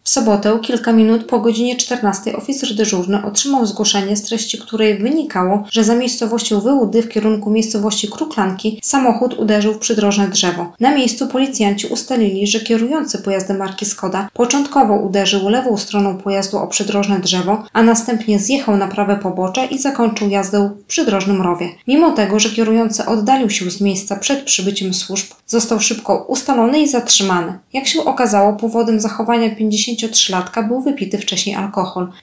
W sobotę, kilka minut po godzinie 14, oficer dyżurny otrzymał zgłoszenie, z treści której wynikało, że za miejscowością Wyłudy w kierunku miejscowości Kruklanki samochód uderzył w przydrożne drzewo. Na miejscu policjanci ustalili, że kierujący pojazdem marki Skoda początkowo uderzył lewą stroną pojazdu o przydrożne drzewo, a następnie zjechał na prawe pobocze i zakończył jazdę w przydrożnym rowie. Mimo tego, że kierujący oddalił się z miejsca przed przybyciem służb, został szybko ustalony i zatrzymany. Jak się okazało, powodem zachowania 53-latka był wypity wcześniej alkohol.